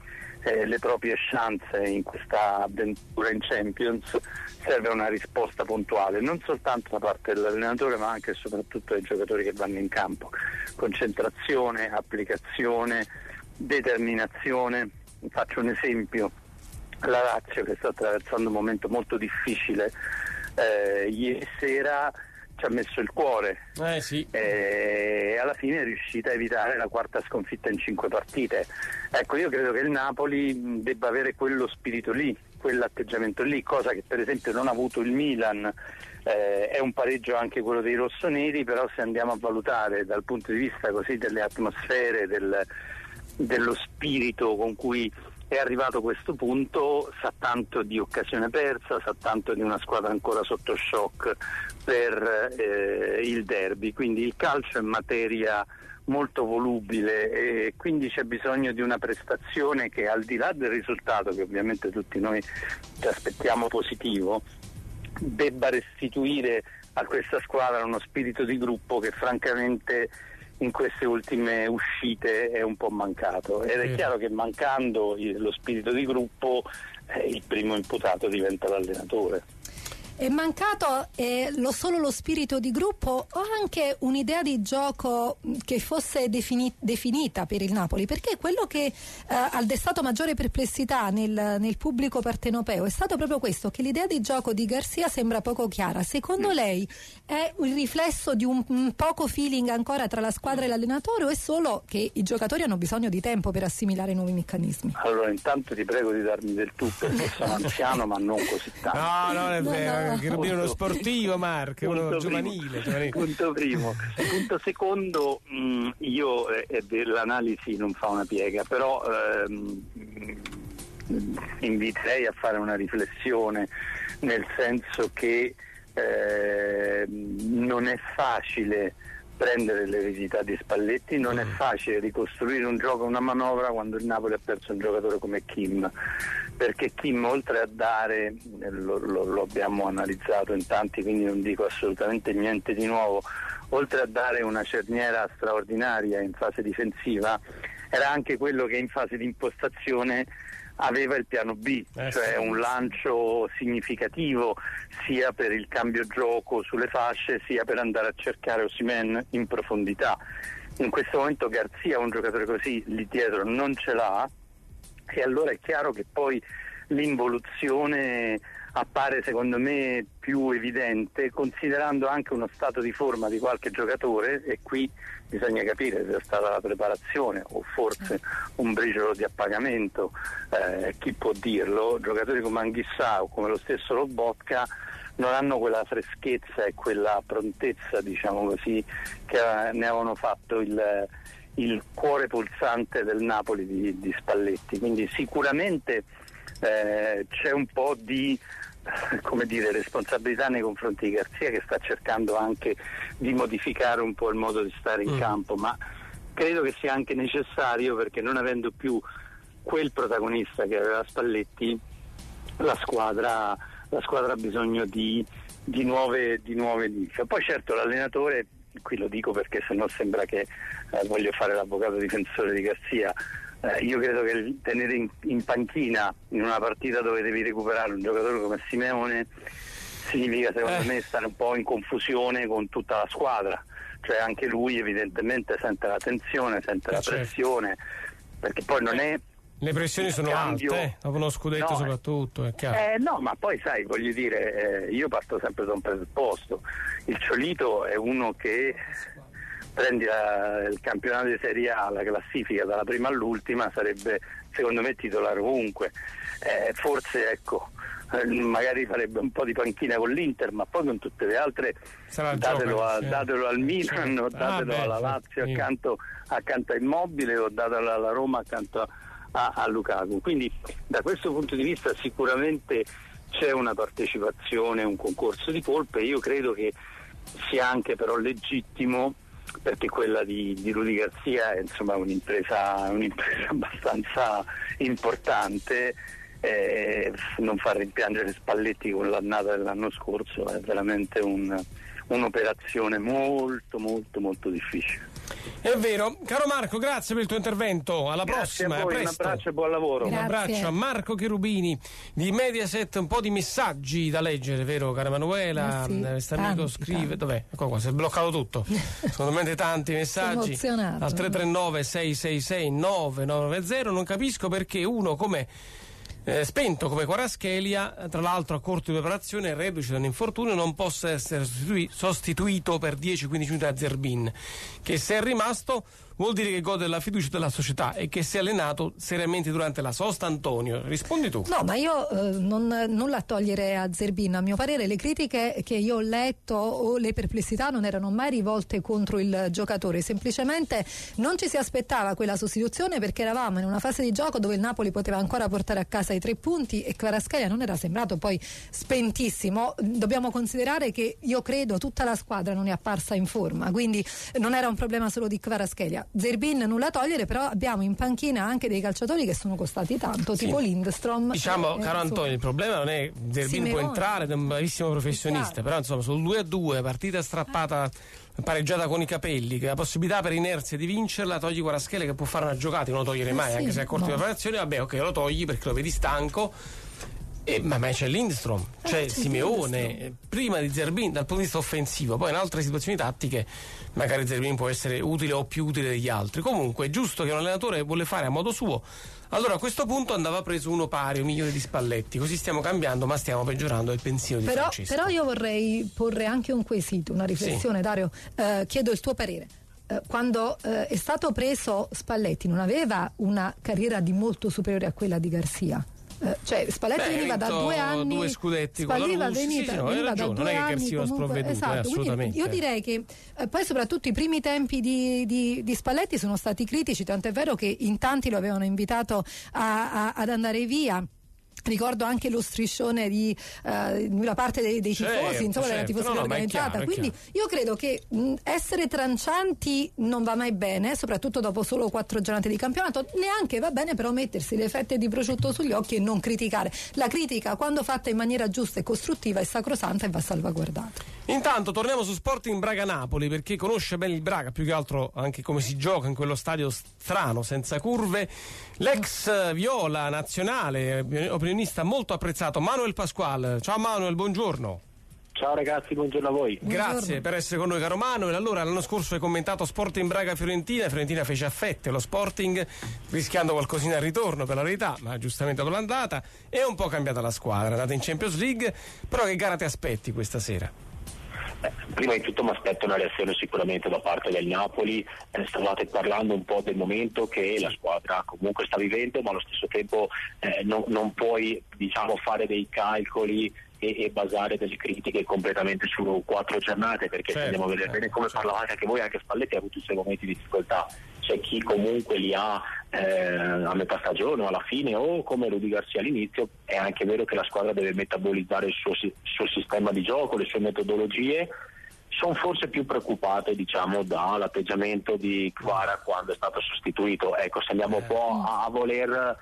[SPEAKER 6] le proprie chance in questa avventura in Champions, serve una risposta puntuale, non soltanto da parte dell'allenatore ma anche e soprattutto dei giocatori che vanno in campo. Concentrazione, applicazione, determinazione. Faccio un esempio: la Lazio, che sta attraversando un momento molto difficile, ieri sera ci ha messo il cuore,
[SPEAKER 1] sì.
[SPEAKER 6] E alla fine è riuscita a evitare la quarta sconfitta in 5 partite. Ecco, io credo che il Napoli debba avere quello spirito lì, quell'atteggiamento lì, cosa che per esempio non ha avuto il Milan. È un pareggio anche quello dei rossoneri, però se andiamo a valutare dal punto di vista così delle atmosfere, dello spirito con cui è arrivato a questo punto, sa tanto di occasione persa, sa tanto di una squadra ancora sotto shock per il derby. Quindi il calcio è materia molto volubile e quindi c'è bisogno di una prestazione che, al di là del risultato, che ovviamente tutti noi ci aspettiamo positivo, debba restituire a questa squadra uno spirito di gruppo che francamente in queste ultime uscite è un po' mancato, ed è chiaro che mancando lo spirito di gruppo il primo imputato diventa l'allenatore.
[SPEAKER 2] È mancato solo lo spirito di gruppo o anche un'idea di gioco che fosse definita per il Napoli? Perché quello che ha destato maggiore perplessità nel pubblico partenopeo è stato proprio questo, che l'idea di gioco di Garcia sembra poco chiara. Secondo lei è il riflesso di un poco feeling ancora tra la squadra e l'allenatore, o è solo che i giocatori hanno bisogno di tempo per assimilare nuovi meccanismi?
[SPEAKER 6] Allora, intanto ti prego di darmi del tu, perché sono anziano ma non così tanto.
[SPEAKER 1] No, non è vero. Che uno sportivo, Marco, uno giovanile.
[SPEAKER 6] Punto primo. Punto secondo, io l'analisi non fa una piega, però inviterei a fare una riflessione, nel senso che non è facile prendere l'eredità di Spalletti, non è facile ricostruire un gioco, una manovra, quando il Napoli ha perso un giocatore come Kim, perché Kim, oltre a dare, lo abbiamo analizzato in tanti, quindi non dico assolutamente niente di nuovo, oltre a dare una cerniera straordinaria in fase difensiva, era anche quello che in fase di impostazione aveva il piano B, cioè un lancio significativo sia per il cambio gioco sulle fasce, sia per andare a cercare Osimhen in profondità. In questo momento Garcia, un giocatore così, lì dietro non ce l'ha, e allora è chiaro che poi l'involuzione appare, secondo me, più evidente, considerando anche uno stato di forma di qualche giocatore, e qui bisogna capire se è stata la preparazione o forse un briciolo di appagamento, chi può dirlo. Giocatori come Anghissà o come lo stesso Lobotka non hanno quella freschezza e quella prontezza, diciamo così, che ne avevano fatto il cuore pulsante del Napoli di Spalletti. Quindi sicuramente c'è un po' di responsabilità nei confronti di Garcia, che sta cercando anche di modificare un po' il modo di stare in campo, ma credo che sia anche necessario, perché non avendo più quel protagonista che aveva Spalletti, la squadra ha bisogno di nuove linee. Poi certo l'allenatore, qui lo dico perché sennò sembra che voglio fare l'avvocato difensore di Garcia, io credo che tenere in panchina in una partita dove devi recuperare un giocatore come Simeone significa, secondo me, stare un po' in confusione con tutta la squadra, cioè anche lui evidentemente sente la tensione, sente la pressione, perché poi non è...
[SPEAKER 1] Le pressioni sono alte, dopo uno scudetto soprattutto, è chiaro.
[SPEAKER 6] No, ma poi sai, voglio dire, io parto sempre da un presupposto. Il Ciolito è uno che prendi il campionato di Serie A, la classifica dalla prima all'ultima, sarebbe secondo me titolare ovunque. Forse ecco, magari farebbe un po' di panchina con l'Inter, ma poi con tutte le altre datelo al Milan, o datelo alla Lazio accanto a Immobile, o datelo alla Roma accanto a Lukaku. Quindi da questo punto di vista sicuramente c'è una partecipazione, un concorso di colpe. Io credo che sia anche però legittimo, perché quella di Rudy Garcia è insomma un'impresa abbastanza importante, non far rimpiangere Spalletti con l'annata dell'anno scorso è veramente un un'operazione molto molto molto difficile.
[SPEAKER 1] È vero. Caro Marco, grazie per il tuo intervento. Alla
[SPEAKER 6] Grazie
[SPEAKER 1] prossima.
[SPEAKER 6] a voi,
[SPEAKER 1] A presto.
[SPEAKER 6] un abbraccio e buon lavoro.
[SPEAKER 1] Un abbraccio a Marco Cherubini di Mediaset. Un po' di messaggi da leggere, vero, cara Manuela? Questo amico scrive. Dov'è? Ecco qua, si è bloccato tutto. Sono veramente tanti messaggi. Al 339 666 9990. Non capisco perché uno come spento come Kvaratskhelia, tra l'altro a corto di preparazione, reduce da un infortunio, non possa essere sostituito per 10-15 minuti da Zerbin, che se è rimasto vuol dire che gode della fiducia della società e che si è allenato seriamente durante la sosta. Antonio, rispondi tu.
[SPEAKER 2] No, ma io non la toglierei a Zerbin. A mio parere le critiche che io ho letto o le perplessità non erano mai rivolte contro il giocatore, semplicemente non ci si aspettava quella sostituzione perché eravamo in una fase di gioco dove il Napoli poteva ancora portare a casa i 3 punti e Kvaratskhelia non era sembrato poi spentissimo. Dobbiamo considerare che io credo tutta la squadra non è apparsa in forma, quindi non era un problema solo di Kvaratskhelia. Zerbin nulla togliere, però abbiamo in panchina anche dei calciatori che sono costati tanto, tipo Lindstrom.
[SPEAKER 1] Diciamo, caro Antonio, il problema non è Zerbin può entrare, è un bravissimo professionista, però insomma sul 2-2, partita strappata, pareggiata con i capelli, che la possibilità per inerzia di vincerla, togli Kvaratskhelia che può fare una giocata, non lo togliere mai, anche se è a corto di preparazione, vabbè, ok, lo togli perché lo vedi stanco. Ma c'è Lindstrom, c'è Simeone, prima di Zerbin dal punto di vista offensivo, poi in altre situazioni tattiche magari Zerbin può essere utile o più utile degli altri. Comunque è giusto che un allenatore vuole fare a modo suo. Allora a questo punto andava preso uno pari, un migliore di Spalletti, così stiamo cambiando ma stiamo peggiorando il pensiero di Francesco.
[SPEAKER 2] Però io vorrei porre anche un quesito, una riflessione, Dario, chiedo il tuo parere. Quando è stato preso Spalletti non aveva una carriera di molto superiore a quella di Garcia? Cioè Spalletti veniva da 2 anni,
[SPEAKER 1] 2 scudetti
[SPEAKER 2] veniva
[SPEAKER 1] con la Russia,
[SPEAKER 2] veniva da 2
[SPEAKER 1] non è che
[SPEAKER 2] anni
[SPEAKER 1] Garcia lo sprovveduto,
[SPEAKER 2] esatto,
[SPEAKER 1] assolutamente.
[SPEAKER 2] Io direi che poi soprattutto i primi tempi di Spalletti sono stati critici, tant'è vero che in tanti lo avevano invitato ad andare via. Ricordo anche lo striscione di una parte dei tifosi, della tifoseria organizzata. Quindi io credo che essere trancianti non va mai bene, soprattutto dopo solo 4 giornate di campionato. Neanche va bene però mettersi le fette di prosciutto sugli occhi e non criticare. La critica, quando fatta in maniera giusta e costruttiva, è sacrosanta e va salvaguardata.
[SPEAKER 1] Intanto torniamo su Sporting Braga-Napoli, perché conosce bene il Braga, più che altro anche come si gioca in quello stadio strano, senza curve. L'ex viola nazionale, opinionista molto apprezzato, Manuel Pasquale. Ciao Manuel, buongiorno.
[SPEAKER 7] Ciao ragazzi, buongiorno a voi.
[SPEAKER 1] Grazie per essere con noi, caro Manuel. Allora, l'anno scorso hai commentato Sporting Braga-Fiorentina. Fiorentina fece affette lo Sporting, rischiando qualcosina al ritorno, per la verità, ma giustamente dopo l'andata è un po' cambiata la squadra, è andata in Champions League. Però che gara ti aspetti questa sera?
[SPEAKER 7] Prima di tutto mi aspetto una reazione sicuramente da parte del Napoli. Stavate parlando un po' del momento che la squadra comunque sta vivendo, ma allo stesso tempo non puoi fare dei calcoli e basare delle critiche completamente su 4 giornate, perché se andiamo a vedere bene come parlavate anche voi, anche Spalletti ha avuto i suoi momenti di difficoltà. C'è chi comunque li ha a metà stagione o alla fine, o come Rudy Garcia all'inizio. È anche vero che la squadra deve metabolizzare il suo sistema di gioco, le sue metodologie. Sono forse più preoccupate dall'atteggiamento di Kvara quando è stato sostituito. Ecco, se andiamo un po' a voler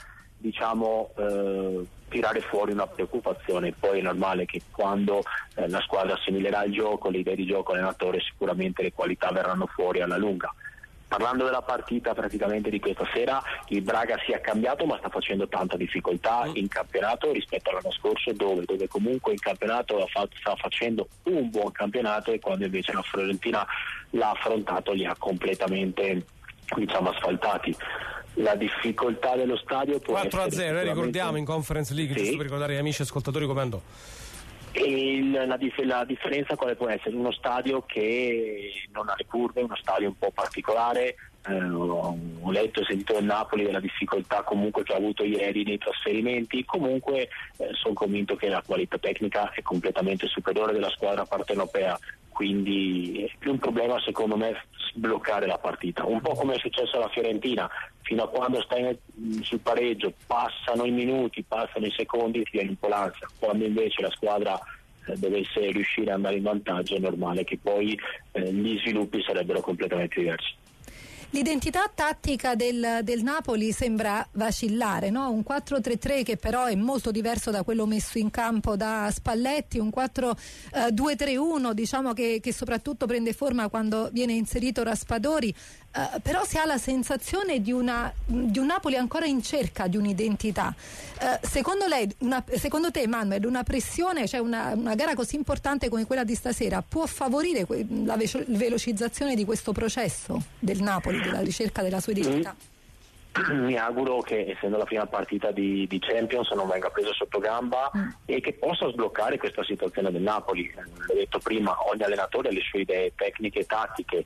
[SPEAKER 7] tirare fuori una preoccupazione, poi è normale che quando la squadra assimilerà il gioco, le idee di gioco allenatore, sicuramente le qualità verranno fuori alla lunga. Parlando della partita praticamente di questa sera, il Braga si è cambiato ma sta facendo tanta difficoltà in campionato rispetto all'anno scorso, dove comunque in campionato sta facendo un buon campionato, e quando invece la Fiorentina l'ha affrontato li ha completamente asfaltati. La difficoltà dello stadio può
[SPEAKER 1] 4-0, ricordiamo in Conference League, giusto per ricordare agli amici ascoltatori come andò.
[SPEAKER 7] E la differenza quale può essere? Uno stadio che non ha le curve, uno stadio un po' particolare. Ho letto e sentito il Napoli della difficoltà comunque che ha avuto ieri nei trasferimenti. Comunque sono convinto che la qualità tecnica è completamente superiore della squadra partenopea, quindi è più un problema secondo me sbloccare la partita, un po' come è successo alla Fiorentina. Fino a quando stai sul pareggio passano i minuti, passano i secondi, ti viene un po' l'ansia. Quando invece la squadra dovesse riuscire ad andare in vantaggio, è normale che poi gli sviluppi sarebbero completamente diversi.
[SPEAKER 2] L'identità tattica del Napoli sembra vacillare, no? Un 4-3-3 che però è molto diverso da quello messo in campo da Spalletti, un 4-2-3-1 diciamo che soprattutto prende forma quando viene inserito Raspadori. Però si ha la sensazione di un Napoli ancora in cerca di un'identità. Secondo te, Emanuele, una pressione, cioè una gara così importante come quella di stasera, può favorire la velocizzazione di questo processo del Napoli, della ricerca della sua identità?
[SPEAKER 7] Mi auguro che, essendo la prima partita di Champions, non venga presa sotto gamba e che possa sbloccare questa situazione del Napoli. L'ho detto prima, ogni allenatore ha le sue idee tecniche e tattiche.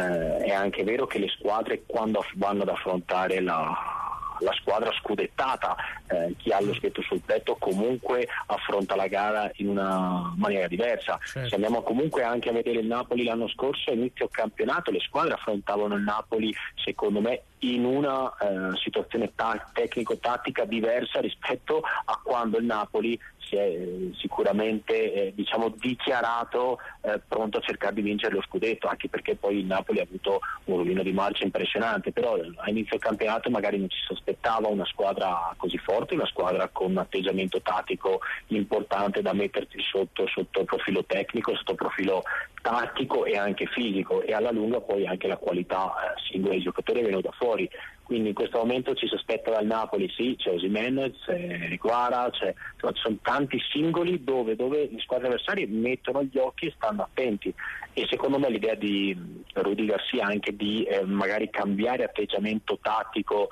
[SPEAKER 7] È anche vero che le squadre, quando vanno ad affrontare la squadra scudettata, chi ha lo schietto sul petto comunque affronta la gara in una maniera diversa.
[SPEAKER 1] Certo.
[SPEAKER 7] Se andiamo comunque anche a vedere il Napoli l'anno scorso, a inizio campionato, le squadre affrontavano il Napoli, secondo me, in una situazione tecnico-tattica diversa rispetto a quando il Napoli si è sicuramente dichiarato pronto a cercare di vincere lo scudetto, anche perché poi il Napoli ha avuto un rullino di marcia impressionante, però a inizio campionato magari non ci si aspettava una squadra così forte, una squadra con un atteggiamento tattico importante da mettersi sotto profilo tecnico, sotto profilo tattico e anche fisico, e alla lunga poi anche la qualità singola dei giocatori è venuta fuori. Quindi in questo momento ci si aspetta dal Napoli, sì, c'è Osimhen, c'è Riguara, ci sono tanti singoli dove le squadre avversarie mettono gli occhi e stanno attenti, e secondo me l'idea di Rudy Garcia anche di magari cambiare atteggiamento tattico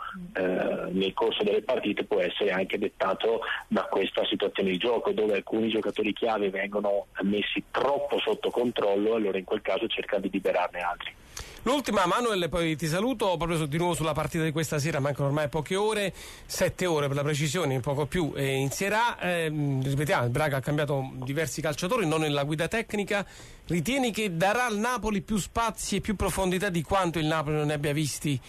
[SPEAKER 7] nel corso delle partite può essere anche dettato da questa situazione di gioco, dove alcuni giocatori chiave vengono messi troppo sotto controllo, e allora in quel caso cerca di liberarne altri.
[SPEAKER 1] L'ultima, Manuel, poi ti saluto proprio di nuovo sulla partita di questa sera, mancano ormai poche ore, 7 ore per la precisione, un poco più, inizierà. Ripetiamo, il Braga ha cambiato diversi calciatori, non nella guida tecnica. Ritieni che darà al Napoli più spazi e più profondità di quanto il Napoli non ne abbia visti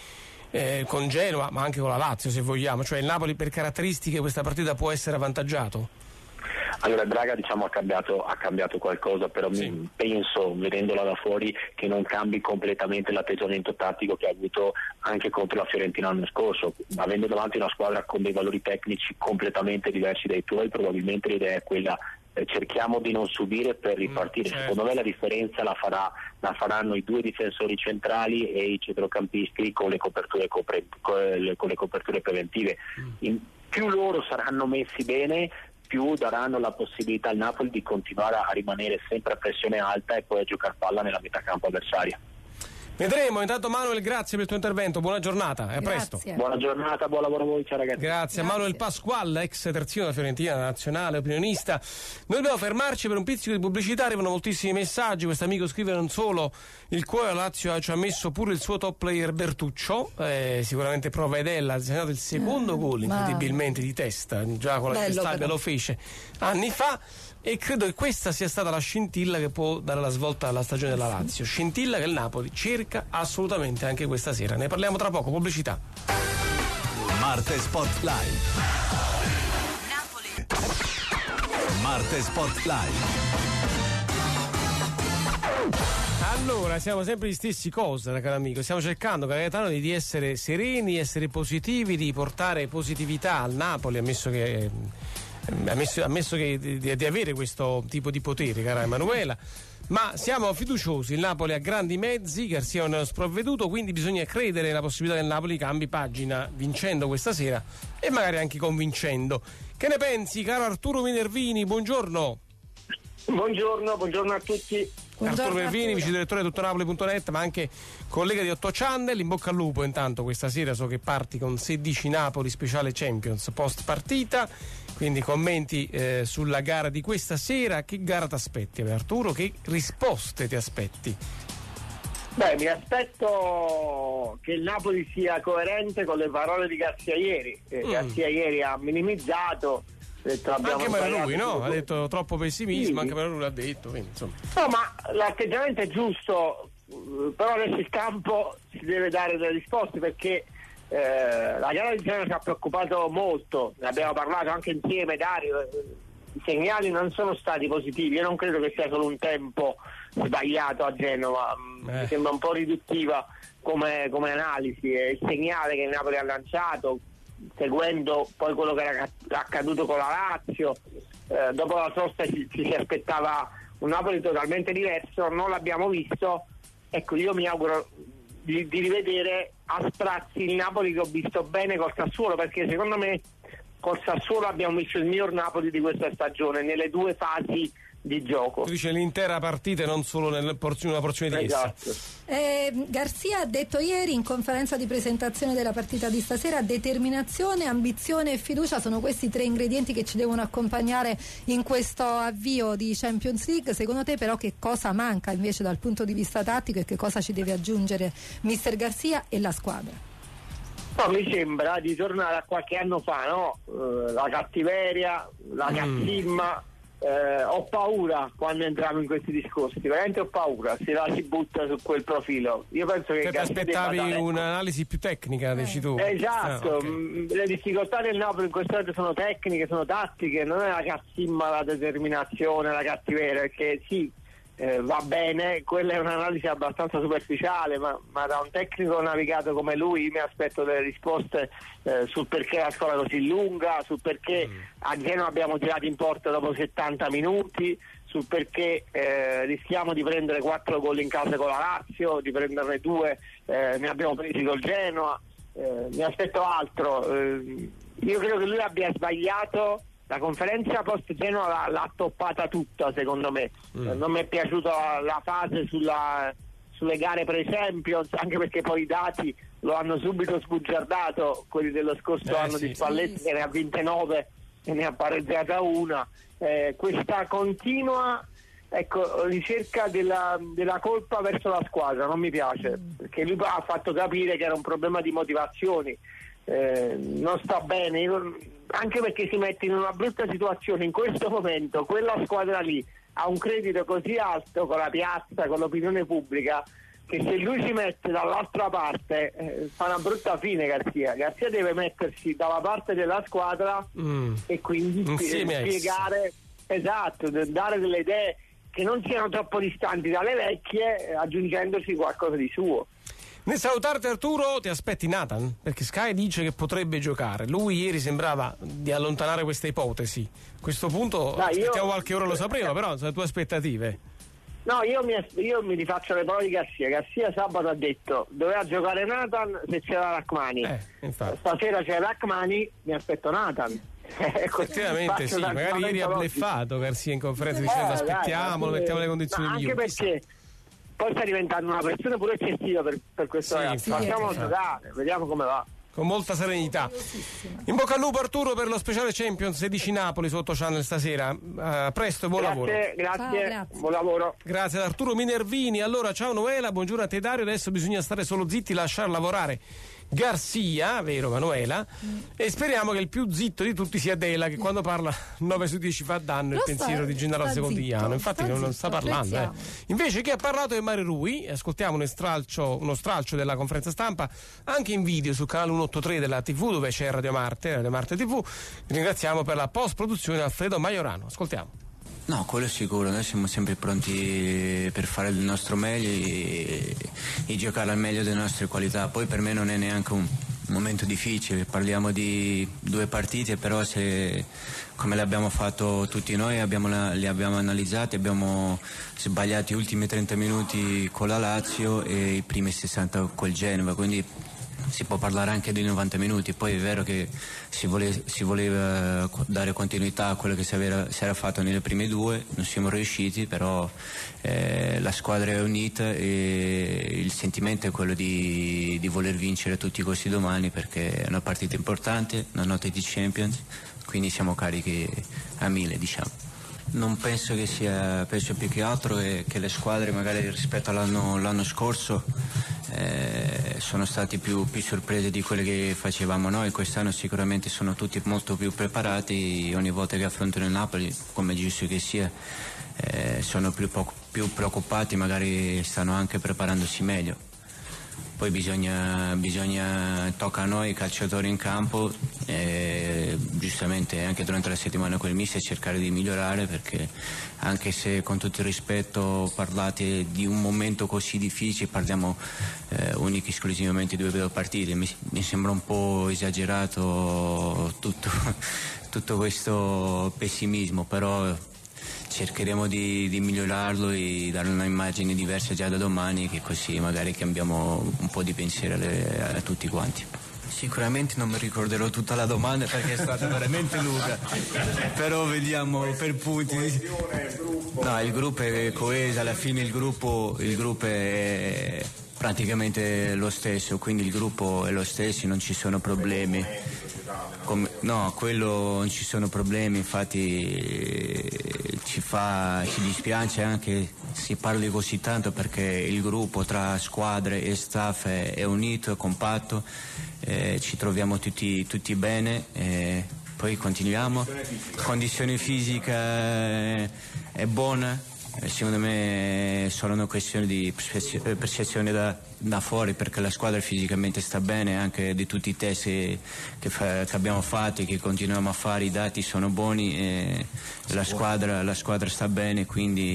[SPEAKER 1] con Genoa, ma anche con la Lazio, se vogliamo? Cioè il Napoli per caratteristiche questa partita può essere avvantaggiato?
[SPEAKER 7] Allora, Braga ha cambiato qualcosa, però sì. Penso, vedendola da fuori, che non cambi completamente l'atteggiamento tattico che ha avuto anche contro la Fiorentina l'anno scorso. Avendo davanti una squadra con dei valori tecnici completamente diversi dai tuoi, probabilmente l'idea è quella: cerchiamo di non subire per ripartire.
[SPEAKER 1] Certo.
[SPEAKER 7] Secondo me la differenza la faranno i due difensori centrali e i centrocampisti con le coperture preventive. Più loro saranno messi bene, più daranno la possibilità al Napoli di continuare a rimanere sempre a pressione alta e poi a giocare palla nella metà campo avversaria.
[SPEAKER 1] Vedremo. Intanto, Manuel, grazie per il tuo intervento, buona giornata, a presto.
[SPEAKER 7] Buona giornata, buon lavoro a voi, ciao ragazzi.
[SPEAKER 1] Grazie. Manuel Pasqual, ex terzino della Fiorentina, nazionale, opinionista. Noi dobbiamo fermarci per un pizzico di pubblicità, arrivano moltissimi messaggi. Questo amico scrive: non solo il cuore alla Lazio ci ha messo pure il suo top player Bertuccio, sicuramente Provedella, ha segnato il secondo gol incredibilmente di testa, già con la Stabia lo fece anni fa. E credo che questa sia stata la scintilla che può dare la svolta alla stagione della Lazio, scintilla che il Napoli cerca assolutamente anche questa sera. Ne parliamo tra poco, pubblicità.
[SPEAKER 4] Marte Spotlight.
[SPEAKER 8] Napoli.
[SPEAKER 4] Marte Spotlight.
[SPEAKER 1] Allora, siamo sempre gli stessi cosa, caro amico. Stiamo cercando, Gaetano, di essere sereni, essere positivi, di portare positività al Napoli, ammesso che di avere questo tipo di potere, cara Emanuela, ma siamo fiduciosi. Il Napoli ha grandi mezzi, Garcia non è sprovveduto, quindi bisogna credere nella possibilità che il Napoli cambi pagina vincendo questa sera e magari anche convincendo. Che ne pensi, caro Arturo Minervini? Buongiorno.
[SPEAKER 9] Buongiorno a tutti.
[SPEAKER 1] Arturo Minervini, vice direttore di tuttonapoli.net, ma anche collega di 8 Channel. In bocca al lupo intanto questa sera, so che parti con 16 Napoli speciale Champions post partita, quindi commenti sulla gara di questa sera. Che gara ti aspetti, Arturo? Che risposte ti aspetti?
[SPEAKER 9] Beh, mi aspetto che il Napoli sia coerente con le parole di Garcia ieri. Garcia ieri ha minimizzato,
[SPEAKER 1] anche per lui, no? Ha detto troppo pessimismo, sì. Anche per lui l'ha detto, quindi, insomma.
[SPEAKER 9] No, ma l'atteggiamento è giusto, però adesso il campo si deve dare delle risposte, perché la gara di Genoa ci ha preoccupato molto, ne abbiamo parlato anche insieme, Dario. I segnali non sono stati positivi. Io non credo che sia solo un tempo sbagliato a Genova, mi sembra un po' riduttiva come analisi, è il segnale che il Napoli ha lanciato, seguendo poi quello che era accaduto con la Lazio. Dopo la sosta ci si aspettava un Napoli totalmente diverso, non l'abbiamo visto. Ecco, io mi auguro di rivedere a sprazzi il Napoli che ho visto bene col Sassuolo, perché secondo me col Sassuolo abbiamo visto il miglior Napoli di questa stagione nelle due fasi di gioco.
[SPEAKER 1] Tu dici l'intera partita e non solo una porzione di essa.
[SPEAKER 2] Garzia ha detto ieri in conferenza di presentazione della partita di stasera: determinazione, ambizione e fiducia sono questi 3 ingredienti che ci devono accompagnare in questo avvio di Champions League. Secondo te però che cosa manca invece dal punto di vista tattico e che cosa ci deve aggiungere mister Garzia e la squadra?
[SPEAKER 9] No, mi sembra di tornare a qualche anno fa, no? La cattiveria, la cazzimma. Ho paura quando entriamo in questi discorsi, veramente ho paura se la si butta su quel profilo. Io penso che
[SPEAKER 1] ti aspettavi un'analisi più tecnica, dici tu.
[SPEAKER 9] Esatto,
[SPEAKER 1] okay.
[SPEAKER 9] Le difficoltà del Napoli in questo momento sono tecniche, sono tattiche, non è la cazzimma, la determinazione, la cattiveria, perché sì, va bene, quella è un'analisi abbastanza superficiale, ma da un tecnico navigato come lui mi aspetto delle risposte sul perché la squadra è così lunga, sul perché a Genova abbiamo tirato in porta dopo 70 minuti, sul perché rischiamo di prendere 4 gol in casa con la Lazio, di prenderne 2 ne abbiamo presi col Genoa. Mi aspetto altro. Io credo che lui abbia sbagliato. La conferenza post Genoa l'ha toppata tutta, secondo me. Non mi è piaciuta la fase sulle gare pre-Champions, anche perché poi i dati lo hanno subito sbugiardato, quelli dello scorso anno di Spalletti, che ne ha vinte 9 e ne ha pareggiata 1. Questa continua ricerca della colpa verso la squadra non mi piace, perché lui ha fatto capire che era un problema di motivazioni. Non sta bene, anche perché si mette in una brutta situazione in questo momento. Quella squadra lì ha un credito così alto con la piazza, con l'opinione pubblica, che se lui si mette dall'altra parte fa una brutta fine. Garzia deve mettersi dalla parte della squadra e quindi spiegare, esatto, dare delle idee che non siano troppo distanti dalle vecchie, aggiungendoci qualcosa di suo.
[SPEAKER 1] Nel salutarti, Arturo, ti aspetti Nathan? Perché Sky dice che potrebbe giocare. Lui ieri sembrava di allontanare questa ipotesi. A questo punto aspettiamo qualche ora, lo sapremo, però le tue aspettative.
[SPEAKER 9] No, io mi rifaccio le parole di Garzia. Garzia sabato ha detto doveva giocare Nathan se c'era Rachmani. Stasera c'è Rachmani, mi aspetto Nathan.
[SPEAKER 1] Effettivamente sì, magari ieri ha bleffato Garzia in conferenza dicendo aspettiamolo, mettiamo le condizioni migliori. Anche
[SPEAKER 9] perché poi sta diventando una pressione pure eccessiva per questo ragazzo. Facciamolo giocare, vediamo come va.
[SPEAKER 1] Con molta serenità. In bocca al lupo, Arturo, per lo speciale Champions 16 Napoli su 8 Channel stasera. Presto e buon lavoro.
[SPEAKER 9] Grazie. Buon lavoro.
[SPEAKER 1] Grazie ad Arturo Minervini. Allora, ciao Noela, buongiorno a te Dario. Adesso bisogna stare solo zitti, lasciar lavorare Garzia, vero Manuela? E speriamo che il più zitto di tutti sia Dela, che quando parla 9 su 10 fa danno il pensiero di Gennaro Secondigliano. Infatti non sta parlando. Invece chi ha parlato è Mario Rui. Ascoltiamo uno stralcio della conferenza stampa anche in video sul canale 183 della TV, dove c'è Radio Marte TV. Ringraziamo per la post produzione Alfredo Maiorano. Ascoltiamo.
[SPEAKER 8] No, quello è sicuro, noi siamo sempre pronti per fare il nostro meglio e giocare al meglio delle nostre qualità. Poi per me non è neanche un momento difficile, parliamo di 2 partite, però come l'abbiamo fatto tutti noi, li abbiamo analizzati, abbiamo sbagliato gli ultimi 30 minuti con la Lazio e i primi 60 col Genova, quindi si può parlare anche di 90 minuti. Poi è vero che si voleva dare continuità a quello che si era fatto nelle prime 2, non siamo riusciti, però la squadra è unita e il sentimento è quello di voler vincere a tutti i costi domani, perché è una partita importante, una notte di Champions, quindi siamo carichi a 1000, diciamo. Non penso che sia, penso più che altro che le squadre magari rispetto all'anno scorso sono stati più sorprese di quelle che facevamo noi. Quest'anno sicuramente sono tutti molto più preparati, ogni volta che affrontano il Napoli, come giusto che sia, sono più preoccupati, magari stanno anche preparandosi meglio. poi bisogna tocca a noi i calciatori in campo, giustamente anche durante la settimana con il mister cercare di migliorare, perché anche se con tutto il rispetto parlate di un momento così difficile, parliamo unico e esclusivamente di 2 partite, mi sembra un po' esagerato tutto questo pessimismo, però cercheremo di migliorarlo e dare una immagine diversa già da domani, che così magari cambiamo un po' di pensiero a tutti quanti. Sicuramente non mi ricorderò tutta la domanda perché è stata veramente lunga, però vediamo per punti. No, il gruppo è coeso, alla fine il gruppo è praticamente lo stesso, quindi il gruppo è lo stesso, non ci sono problemi. No, quello non ci sono problemi, infatti ci dispiace anche si parli così tanto, perché il gruppo tra squadre e staff è unito, è compatto, ci troviamo tutti bene, poi continuiamo. Condizione fisica è buona. Secondo me è solo una questione di percezione da fuori, perché la squadra fisicamente sta bene, anche di tutti i test che abbiamo fatto e che continuiamo a fare, i dati sono buoni e la squadra sta bene, quindi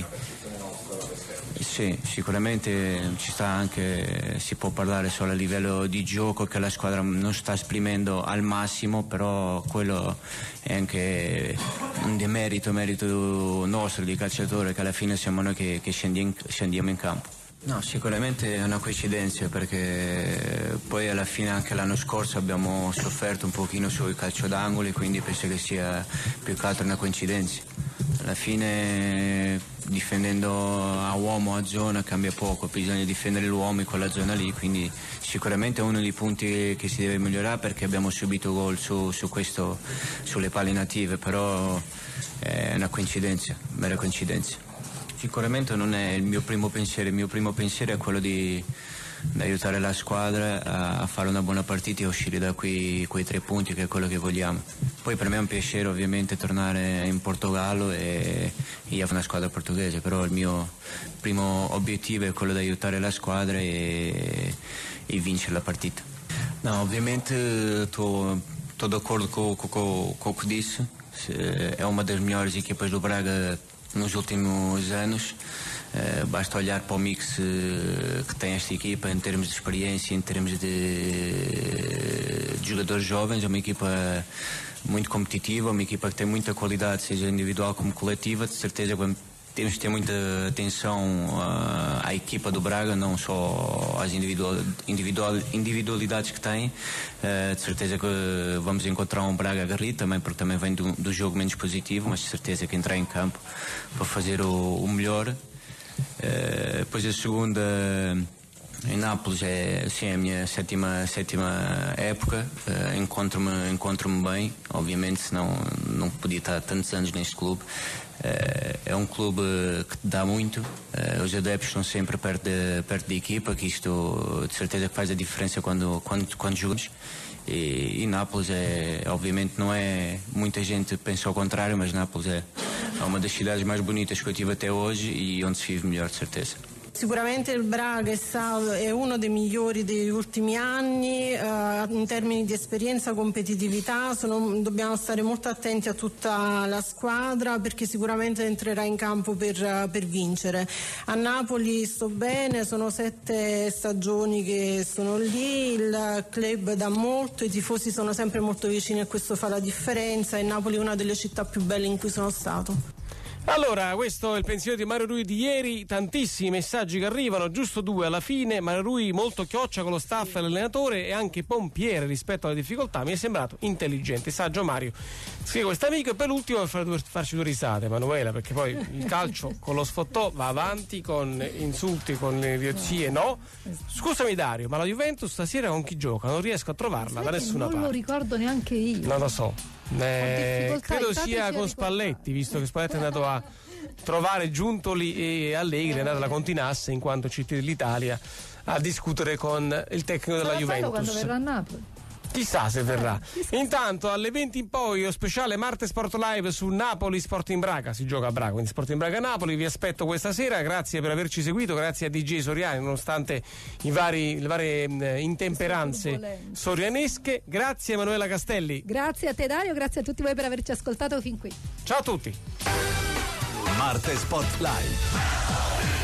[SPEAKER 8] sì, sicuramente ci sta anche, si può parlare solo a livello di gioco che la squadra non sta esprimendo al massimo, però quello è anche un demerito, merito nostro di calciatore, che alla fine siamo noi che scendiamo in campo. No, sicuramente è una coincidenza, perché poi alla fine anche l'anno scorso abbiamo sofferto un pochino sui calcio d'angoli, quindi penso che sia più che altro una coincidenza. Alla fine difendendo a uomo a zona cambia poco, bisogna difendere l'uomo in quella zona lì, quindi sicuramente è uno dei punti che si deve migliorare, perché abbiamo subito gol su questo, sulle palle native, però è una coincidenza, mera coincidenza. Sicuramente non è il mio primo pensiero è quello di aiutare la squadra a fare una buona partita e uscire da quei 3 punti, che è quello che vogliamo. Poi per me è un piacere ovviamente tornare in Portogallo e io una squadra portoghese, però il mio primo obiettivo è quello di aiutare la squadra e vincere la partita. No, ovviamente estou de acordo com o que disse, é uma das melhores equipas do Braga nos últimos anos. Basta olhar para o mix que tem esta equipa em termos de experiência, em termos de jogadores jovens. É uma equipa muito competitiva, uma equipa que tem muita qualidade, seja individual como coletiva. De certeza que temos de ter muita atenção à equipa do Braga, não só às individualidades que tem. De certeza que vamos encontrar um Braga aguerrido também, porque também vem do jogo menos positivo, mas de certeza que entrar em campo para fazer o melhor. Depois a segunda em Nápoles é sim, a minha sétima época. Encontro-me bem, obviamente, senão não podia estar tantos anos neste clube. É um clube que te dá muito, os adeptos estão sempre perto da equipa, que isto de certeza que faz a diferença quando jogas. E Nápoles obviamente não é, muita gente pensa ao contrário, mas Nápoles é uma das cidades mais bonitas que eu tive até hoje e onde se vive melhor, de certeza.
[SPEAKER 10] Sicuramente il Braga è uno dei migliori degli ultimi anni in termini di esperienza, competitività. Dobbiamo stare molto attenti a tutta la squadra, perché sicuramente entrerà in campo per vincere. A Napoli sto bene, sono 7 stagioni che sono lì, il club dà molto, i tifosi sono sempre molto vicini e questo fa la differenza, e Napoli è una delle città più belle in cui sono stato.
[SPEAKER 1] Allora, questo è il pensiero di Mario Rui di ieri, tantissimi messaggi che arrivano, giusto 2 alla fine. Mario Rui molto chioccia con lo staff e l'allenatore, e anche pompiere rispetto alle difficoltà. Mi è sembrato intelligente, saggio Mario. Scrive questo amico, e per l'ultimo per farci 2 risate, Manuela, perché poi il calcio con lo sfottò va avanti, con insulti, con le idiozie, no? Scusami Dario, ma la Juventus stasera con chi gioca? Non riesco a trovarla da nessuna parte.
[SPEAKER 2] Non lo ricordo neanche io.
[SPEAKER 1] Non lo so. Credo sia con Spalletti, visto che Spalletti è andato a trovare Giuntoli e Allegri, è andato alla Continasse in quanto CT dell'Italia a discutere con il tecnico della Juventus.
[SPEAKER 2] Quando verrà a Napoli?
[SPEAKER 1] Chissà se verrà. Intanto alle 20 in poi lo speciale Marte Sport Live su Napoli Sporting Braga, si gioca a Braga, quindi Sporting Braga Napoli. Vi aspetto questa sera, grazie per averci seguito, grazie a DJ Soriani nonostante le varie intemperanze sorianesche. Grazie Emanuela Castelli.
[SPEAKER 2] Grazie a te Dario, grazie a tutti voi per averci ascoltato fin qui.
[SPEAKER 1] Ciao a tutti.
[SPEAKER 4] Marte Sport Live.